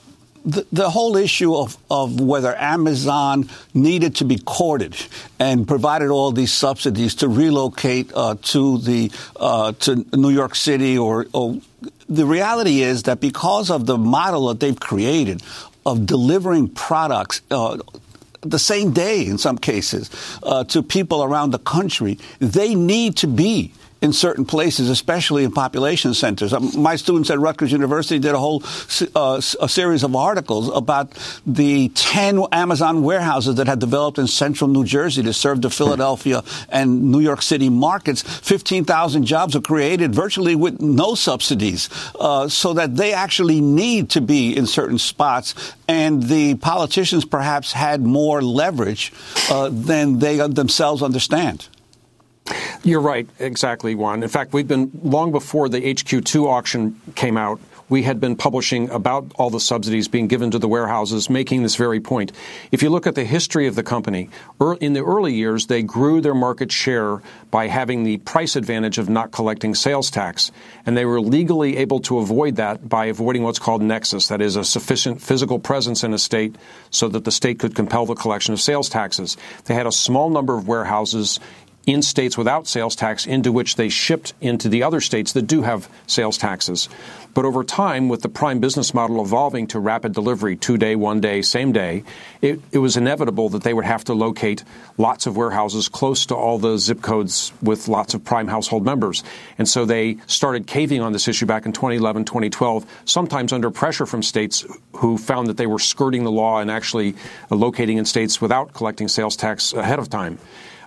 The whole issue of whether Amazon needed to be courted and provided all these subsidies to relocate to New York City, or the reality is that because of the model that they've created of delivering products the same day in some cases to people around the country, they need to be in certain places, especially in population centers. My students at Rutgers University did a whole a series of articles about the 10 Amazon warehouses that had developed in central New Jersey to serve the Philadelphia and New York City markets. 15,000 jobs are created virtually with no subsidies, so that they actually need to be in certain spots. And the politicians perhaps had more leverage than they themselves understand. You're right, exactly, Juan. In fact, we've been, long before the HQ2 auction came out, we had been publishing about all the subsidies being given to the warehouses, making this very point. If you look at the history of the company, in the early years, they grew their market share by having the price advantage of not collecting sales tax. And they were legally able to avoid that by avoiding what's called nexus, that is, a sufficient physical presence in a state so that the state could compel the collection of sales taxes. They had a small number of warehouses in states without sales tax into which they shipped into the other states that do have sales taxes. But over time, with the prime business model evolving to rapid delivery, 2-day, 1-day, same day, it was inevitable that they would have to locate lots of warehouses close to all the zip codes with lots of prime household members. And so they started caving on this issue back in 2011, 2012, sometimes under pressure from states who found that they were skirting the law and actually locating in states without collecting sales tax ahead of time.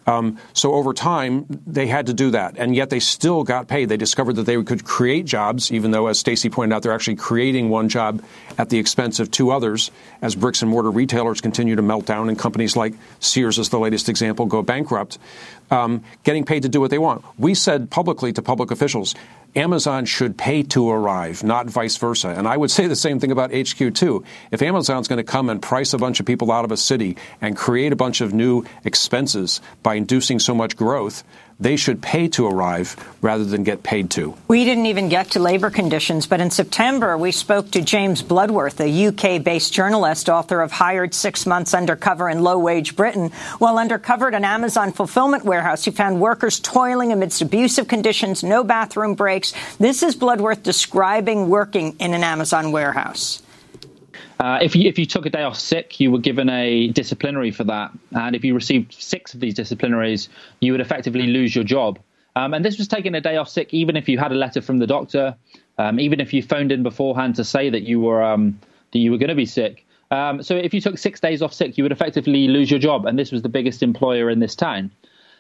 So over time, they had to do that, and yet they still got paid. They discovered that they could create jobs, even though, as Stacey pointed out, they're actually creating one job at the expense of two others as bricks and mortar retailers continue to melt down and companies like Sears, is the latest example, go bankrupt, getting paid to do what they want. We said publicly to public officials, Amazon should pay to arrive, not vice versa. And I would say the same thing about HQ2. If Amazon's going to come and price a bunch of people out of a city and create a bunch of new expenses by inducing so much growth, they should pay to arrive rather than get paid to. We didn't even get to labor conditions, but in September we spoke to James Bloodworth, a UK-based journalist, author of Hired 6 Months Undercover in Low-Wage Britain. While undercover at an Amazon fulfillment warehouse, he found workers toiling amidst abusive conditions, no bathroom breaks. This is Bloodworth describing working in an Amazon warehouse. If you took a day off sick, you were given a disciplinary for that. And if you received 6 of these disciplinaries, you would effectively lose your job. And this was taking a day off sick, even if you had a letter from the doctor, even if you phoned in beforehand to say that you were going to be sick. So if you took 6 days off sick, you would effectively lose your job. And this was the biggest employer in this town.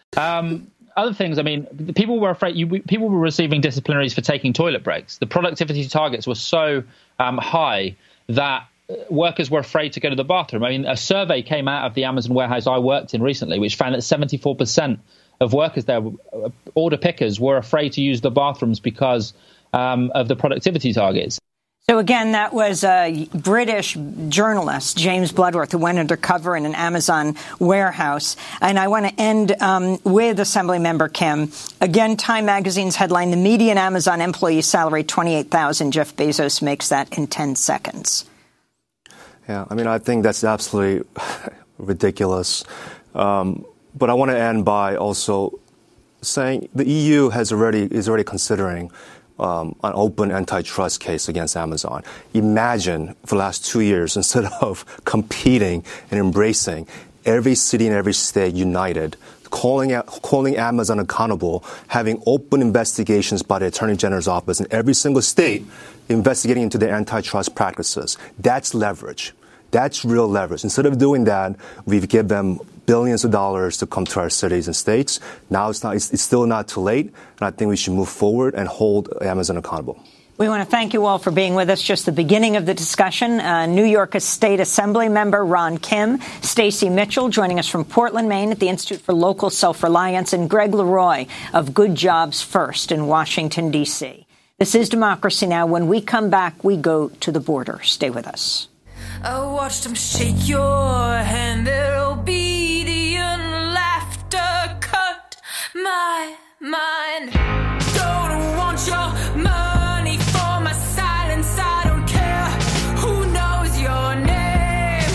Other things, I mean, people were afraid. People were receiving disciplinaries for taking toilet breaks. The productivity targets were so high that workers were afraid to go to the bathroom. I mean, a survey came out of the Amazon warehouse I worked in recently, which found that 74% of workers there, order pickers, were afraid to use the bathrooms because of the productivity targets. So again, that was a British journalist, James Bloodworth, who went undercover in an Amazon warehouse. And I want to end with Assemblymember Kim. Again, Time Magazine's headline, the median Amazon employee salary, $28,000. Jeff Bezos makes that in 10 seconds. Yeah, I mean, I think that's absolutely ridiculous. But I want to end by also saying the EU is already considering an open antitrust case against Amazon. Imagine for the last 2 years, instead of competing and embracing, every city and every state united, calling Amazon accountable, having open investigations by the Attorney General's office in every single state, investigating into their antitrust practices. That's leverage. That's real leverage. Instead of doing that, we've given them billions of dollars to come to our cities and states. Now it's still not too late, and I think we should move forward and hold Amazon accountable. We want to thank you all for being with us. Just the beginning of the discussion. New York State Assembly member Ron Kim, Stacey Mitchell joining us from Portland, Maine at the Institute for Local Self-Reliance, and Greg Leroy of Good Jobs First in Washington, D.C. This is Democracy Now! When we come back, we go to the border. Stay with us. I watched them shake your hand, their obedient laughter cut my mind. Don't want your money for my silence, I don't care who knows your name.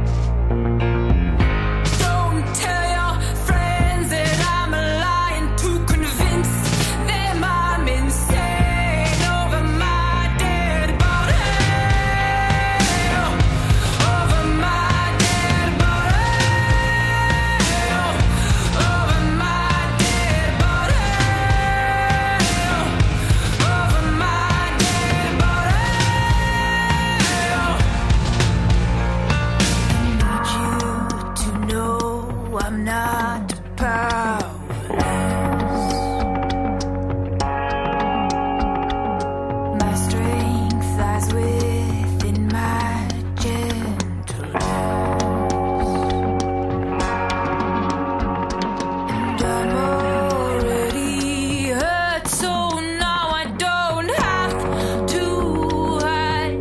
Don't tell your friends that I'm lying to convince them I'm insane over my dead body. Over my dead body. Over my dead body. Over my dead body. I need you to know I'm not powerless. My strength lies within my gentleness. And I'm already hurt, so now I don't have to hide.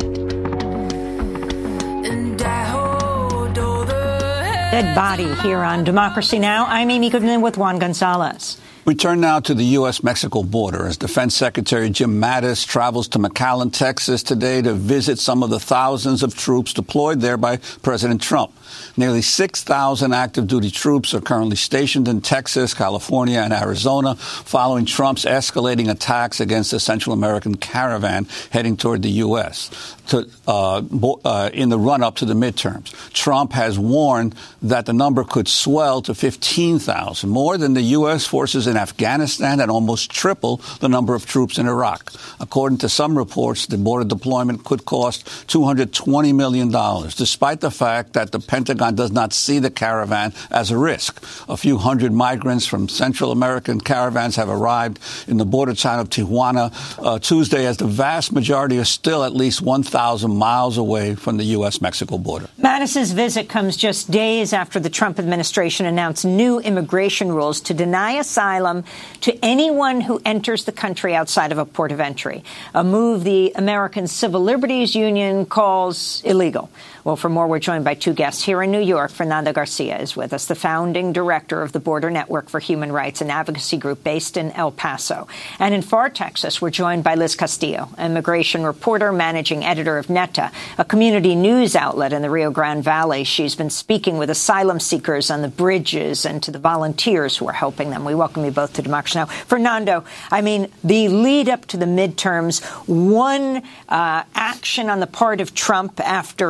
And I hold all the Dead body here on Democracy Now! I'm Amy Goodman with Juan Gonzalez. We turn now to the U.S.-Mexico border as Defense Secretary Jim Mattis travels to McAllen, Texas today to visit some of the thousands of troops deployed there by President Trump. Nearly 6,000 active duty troops are currently stationed in Texas, California, and Arizona following Trump's escalating attacks against the Central American caravan heading toward the U.S. In the run-up to the midterms. Trump has warned that the number could swell to 15,000, more than the U.S. forces in Afghanistan and almost triple the number of troops in Iraq. According to some reports, the border deployment could cost $220 million, despite the fact that the Pentagon does not see the caravan as a risk. A few hundred migrants from Central American caravans have arrived in the border town of Tijuana Tuesday, as the vast majority are still at least 1,000 miles away from the U.S.-Mexico border. Mattis's visit comes just days after the Trump administration announced new immigration rules to deny asylum to anyone who enters the country outside of a port of entry, a move the American Civil Liberties Union calls illegal. Well, for more, we're joined by two guests here in New York. Fernando Garcia is with us, the founding director of the Border Network for Human Rights, an advocacy group based in El Paso. And in Far Texas, we're joined by Liz Castillo, immigration reporter, managing editor of Neta, a community news outlet in the Rio Grande Valley. She's been speaking with asylum seekers on the bridges and to the volunteers who are helping them. We welcome you both to Democracy Now! Fernando, I mean, the lead up to the midterms, one action on the part of Trump after insults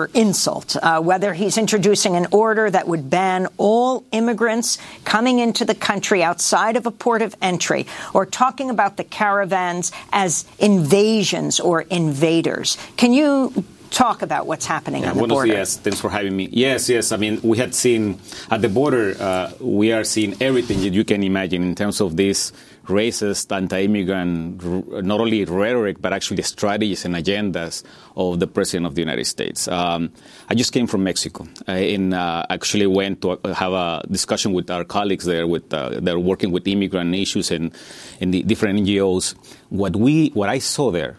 insult, whether he's introducing an order that would ban all immigrants coming into the country outside of a port of entry, or talking about the caravans as invasions or invaders. Can you talk about what's happening on the border? Yes, thanks for having me. Yes. I mean, we had seen at the border, we are seeing everything that you can imagine in terms of this racist, anti-immigrant, not only rhetoric, but actually the strategies and agendas of the President of the United States. I just came from Mexico and actually went to have a discussion with our colleagues there that are working with immigrant issues and the different NGOs. What I saw there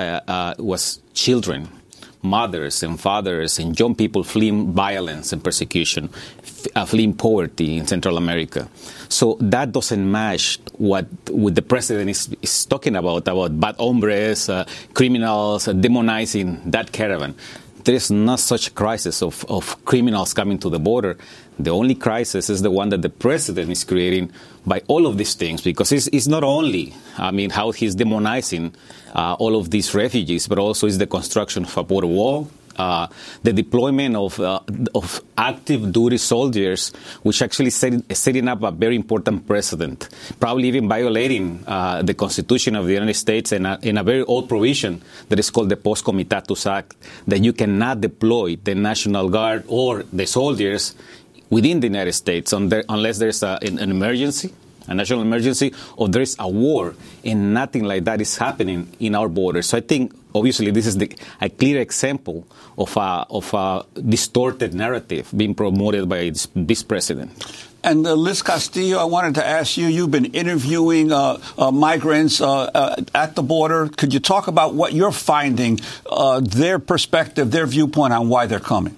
was children, mothers and fathers and young people fleeing violence and persecution, fleeing poverty in Central America. So that doesn't match what the president is talking about bad hombres, criminals, demonizing that caravan. There is not such a crisis of criminals coming to the border. The only crisis is the one that the president is creating by all of these things, because it's not only, how he's demonizing all of these refugees, but also is the construction of a border wall, the deployment of active duty soldiers, which actually setting up a very important precedent, probably even violating the Constitution of the United States and in a very old provision that is called the Post Comitatus Act, that you cannot deploy the National Guard or the soldiers within the United States unless there's an emergency, a national emergency, or there is a war, and nothing like that is happening in our borders. So I think, obviously, this is a clear example of a distorted narrative being promoted by this president. And Liz Castillo, I wanted to ask you, you've been interviewing migrants at the border. Could you talk about what you're finding, their perspective, their viewpoint on why they're coming?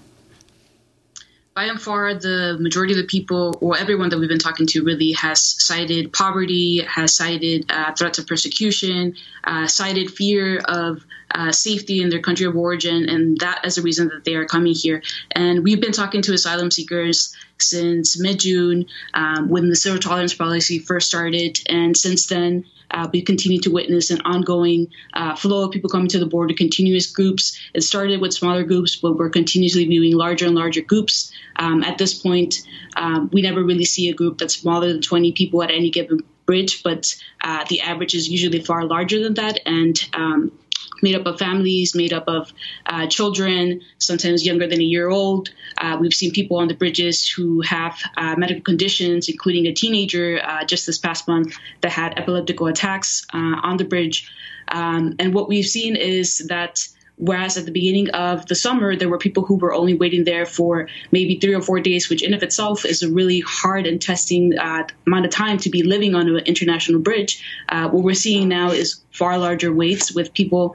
By and far, the majority of the people, or everyone that we've been talking to, really has cited poverty, has cited threats of persecution, cited fear of safety in their country of origin, and that is the reason that they are coming here. And we've been talking to asylum seekers since mid-June, when the zero tolerance policy first started, and since then, we continue to witness an ongoing flow of people coming to the border, continuous groups. It started with smaller groups, but we're continuously viewing larger and larger groups. At this point, we never really see a group that's smaller than 20 people at any given bridge, but the average is usually far larger than that, and made up of families, made up of children, sometimes younger than a year old. We've seen people on the bridges who have medical conditions, including a teenager just this past month that had epileptical attacks on the bridge. And what we've seen is that whereas at the beginning of the summer, there were people who were only waiting there for maybe 3 or 4 days, which in of itself is a really hard and testing amount of time to be living on an international bridge. What we're seeing now is far larger waits with people.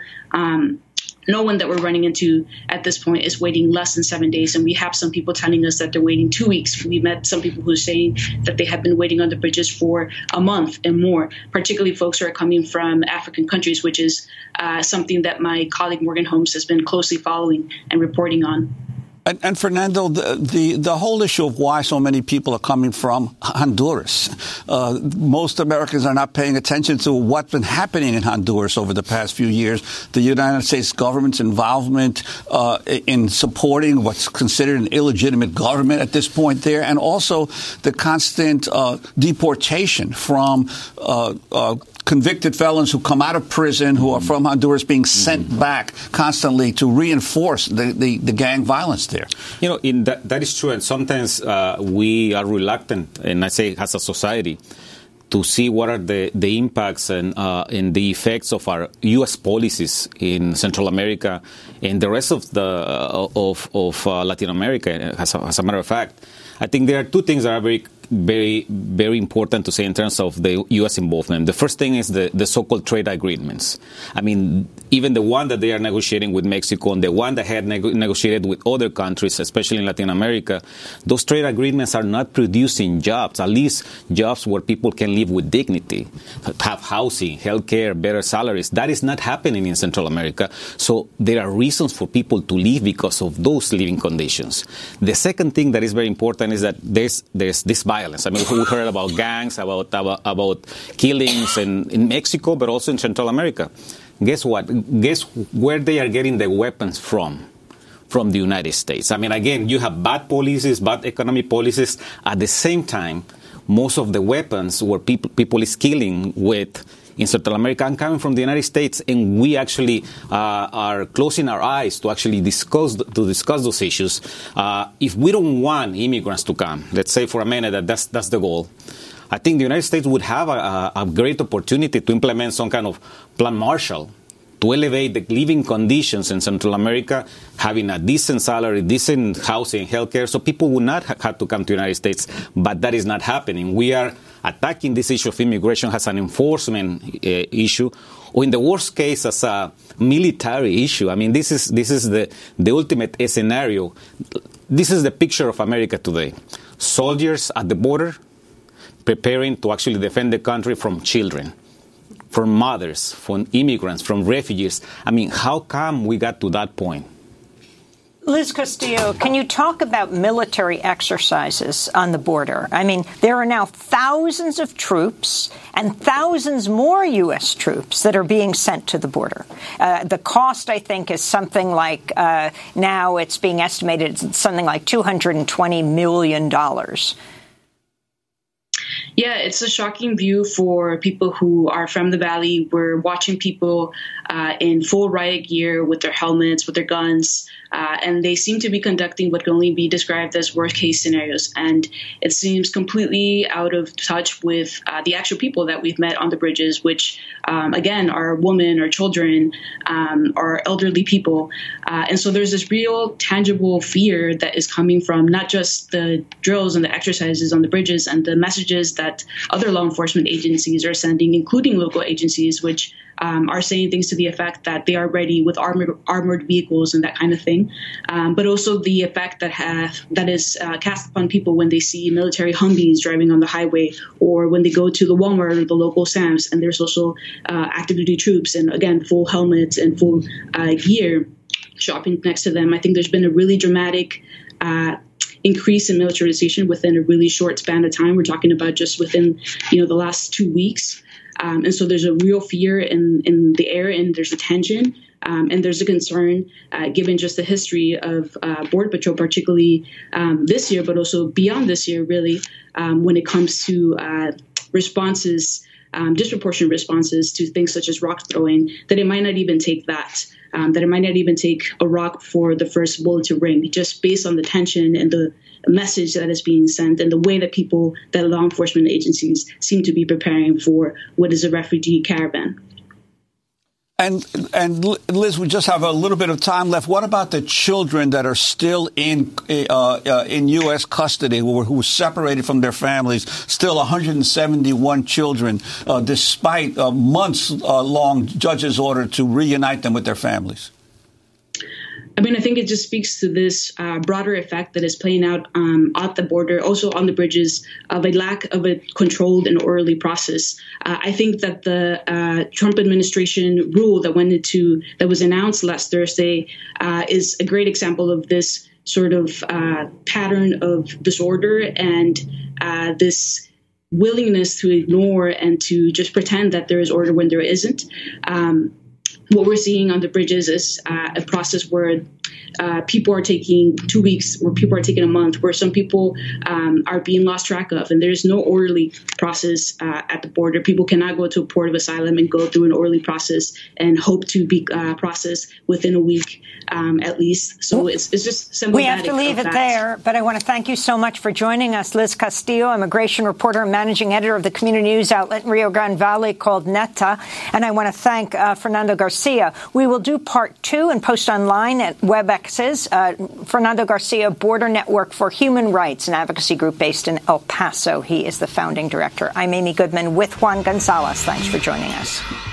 No one that we're running into at this point is waiting less than 7 days. And we have some people telling us that they're waiting 2 weeks. We met some people who are saying that they have been waiting on the bridges for a month and more, particularly folks who are coming from African countries, which is something that my colleague Morgan Holmes has been closely following and reporting on. And Fernando, the whole issue of why so many people are coming from Honduras. Most Americans are not paying attention to what's been happening in Honduras over the past few years. The United States government's involvement in supporting what's considered an illegitimate government at this point there, and also the constant deportation from convicted felons who come out of prison, who are from Honduras, being sent back constantly to reinforce the gang violence there. You know, that is true, and sometimes we are reluctant, and I say as a society, to see what are the impacts and the effects of our U.S. policies in Central America and the rest of Latin America. As a matter of fact, I think there are two things that are very, very important to say in terms of the U.S. involvement. The first thing is the so-called trade agreements. I mean, even the one that they are negotiating with Mexico and the one that had negotiated with other countries, especially in Latin America, those trade agreements are not producing jobs, at least jobs where people can live with dignity, have housing, healthcare, better salaries. That is not happening in Central America. So there are reasons for people to leave because of those living conditions. The second thing that is very important is that there's this violence. I mean, we heard about gangs, about killings in Mexico, but also in Central America. Guess what? Guess where they are getting the weapons from from the United States. I mean, again, you have bad policies, bad economic policies. At the same time, most of the weapons where people is killing with in Central America are coming from the United States, and we actually are closing our eyes to actually discuss those issues. If we don't want immigrants to come, let's say for a minute that's the goal, I think the United States would have a great opportunity to implement some kind of Plan Marshall to elevate the living conditions in Central America, having a decent salary, decent housing, healthcare, so people would not have to come to the United States. But that is not happening. We are attacking this issue of immigration as an enforcement issue, or in the worst case, as a military issue. I mean, this is the ultimate scenario. This is the picture of America today. Soldiers at the border preparing to actually defend the country from children, from mothers, from immigrants, from refugees. I mean, how come we got to that point? Liz Castillo, can you talk about military exercises on the border? I mean, there are now thousands of troops and thousands more U.S. troops that are being sent to the border. The cost, I think, is something like, now it's being estimated something like $220 million. Yeah, it's a shocking view for people who are from the Valley. We're watching people in full riot gear with their helmets, with their guns, and they seem to be conducting what can only be described as worst-case scenarios. And it seems completely out of touch with the actual people that we've met on the bridges, which, again, are women or children or elderly people. And so there's this real tangible fear that is coming from not just the drills and the exercises on the bridges and the messages that other law enforcement agencies are sending, including local agencies, which are saying things to the effect that they are ready with armored vehicles and that kind of thing, but also the effect that is cast upon people when they see military Humvees driving on the highway, or when they go to the Walmart or the local Sam's, and there's also active duty troops and, again, full helmets and full gear shopping next to them. I think there's been a really dramatic increase in militarization within a really short span of time. We're talking about just within, the last 2 weeks. And so there's a real fear in the air, and there's a tension, and there's a concern, given just the history of Border Patrol, particularly this year, but also beyond this year, really, when it comes to responses, disproportionate responses to things such as rock throwing, that it might not even take that. That it might not even take a rock for the first bullet to ring, just based on the tension and the message that is being sent and the way that law enforcement agencies seem to be preparing for what is a refugee caravan. And Liz, we just have a little bit of time left. What about the children that are still in U.S. custody, who were separated from their families? Still 171 children, despite months-long judge's order to reunite them with their families. I mean, I think it just speaks to this broader effect that is playing out at the border, also on the bridges, of a lack of a controlled and orderly process. I think that the Trump administration rule that was announced last Thursday is a great example of this sort of pattern of disorder and this willingness to ignore and to just pretend that there is order when there isn't. What we're seeing on the bridges is a process where people are taking 2 weeks, where people are taking a month, where some people are being lost track of, and there's no orderly process at the border. People cannot go to a port of asylum and go through an orderly process and hope to be processed within a week at least. So it's just symptomatic. We have to leave it there, but I want to thank you so much for joining us. Liz Castillo, immigration reporter and managing editor of the community news outlet in Rio Grande Valley called Neta. And I want to thank Fernando Garcia. We will do part 2 and post online at WebEx's. Fernando Garcia, Border Network for Human Rights, an advocacy group based in El Paso. He is the founding director. I'm Amy Goodman with Juan Gonzalez. Thanks for joining us.